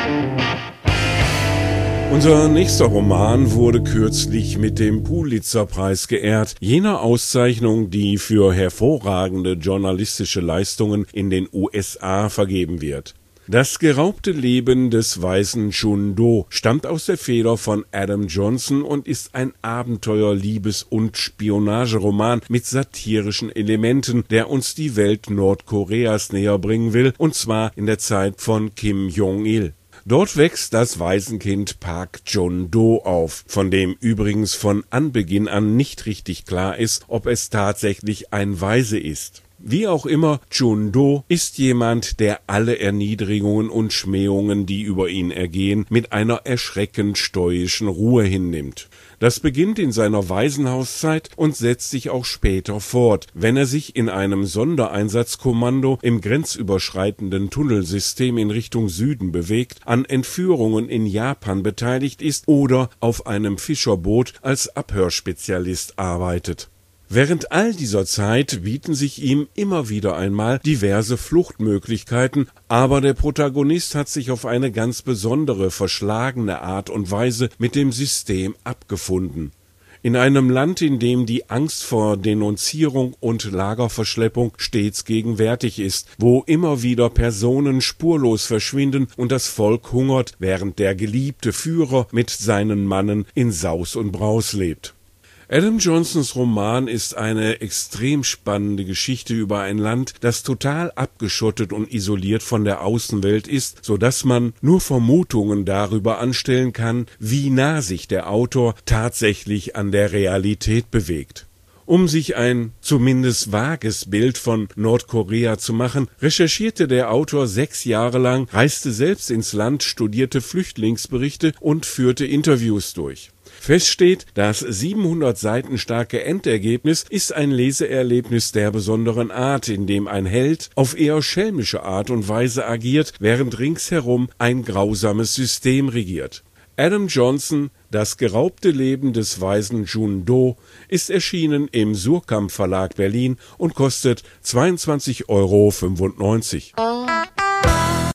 Unser nächster Roman wurde kürzlich mit dem Pulitzer-Preis geehrt, jener Auszeichnung, die für hervorragende journalistische Leistungen in den USA vergeben wird. Das geraubte Leben des weißen Chun Do stammt aus der Feder von Adam Johnson und ist ein Abenteuer-, Liebes- und Spionageroman mit satirischen Elementen, der uns die Welt Nordkoreas näher bringen will, und zwar in der Zeit von Kim Jong-il. Dort wächst das Waisenkind Park Jun-do auf, von dem übrigens von Anbeginn an nicht richtig klar ist, ob es tatsächlich ein Waise ist. Wie auch immer, Jun-do ist jemand, der alle Erniedrigungen und Schmähungen, die über ihn ergehen, mit einer erschreckend stoischen Ruhe hinnimmt. Das beginnt in seiner Waisenhauszeit und setzt sich auch später fort, wenn er sich in einem Sondereinsatzkommando im grenzüberschreitenden Tunnelsystem in Richtung Süden bewegt, an Entführungen in Japan beteiligt ist oder auf einem Fischerboot als Abhörspezialist arbeitet. Während all dieser Zeit bieten sich ihm immer wieder einmal diverse Fluchtmöglichkeiten, aber der Protagonist hat sich auf eine ganz besondere, verschlagene Art und Weise mit dem System abgefunden. In einem Land, in dem die Angst vor Denunzierung und Lagerverschleppung stets gegenwärtig ist, wo immer wieder Personen spurlos verschwinden und das Volk hungert, während der geliebte Führer mit seinen Mannen in Saus und Braus lebt. Adam Johnsons Roman ist eine extrem spannende Geschichte über ein Land, das total abgeschottet und isoliert von der Außenwelt ist, so dass man nur Vermutungen darüber anstellen kann, wie nah sich der Autor tatsächlich an der Realität bewegt. Um sich ein zumindest vages Bild von Nordkorea zu machen, recherchierte der Autor 6 Jahre lang, reiste selbst ins Land, studierte Flüchtlingsberichte und führte Interviews durch. Fest steht, das 700 Seiten starke Endergebnis ist ein Leseerlebnis der besonderen Art, in dem ein Held auf eher schelmische Art und Weise agiert, während ringsherum ein grausames System regiert. Adam Johnson, Das geraubte Leben des weisen Jun-do, ist erschienen im Suhrkamp Verlag Berlin und kostet 22,95 €.